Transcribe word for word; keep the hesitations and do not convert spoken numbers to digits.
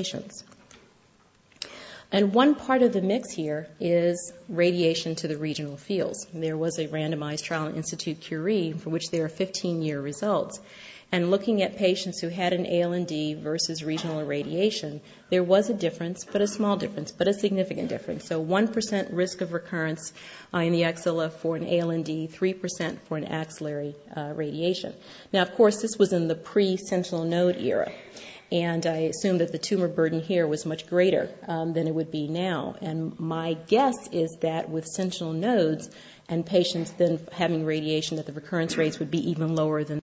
patients. And one part of the mix here is radiation to the regional fields. There was a randomized trial in Institute Curie for which there are fifteen-year results. And looking at patients who had an A L N D versus regional irradiation, there was a difference, but a small difference, but a significant difference. So one percent risk of recurrence uh, in the axilla for an A L N D, three percent for an axillary uh, radiation. Now, of course, this was in the pre-sentinel node era. And I assume that the tumor burden here was much greater um, than it would be now. And my guess is that with sentinel nodes and patients then having radiation, that the recurrence rates would be even lower than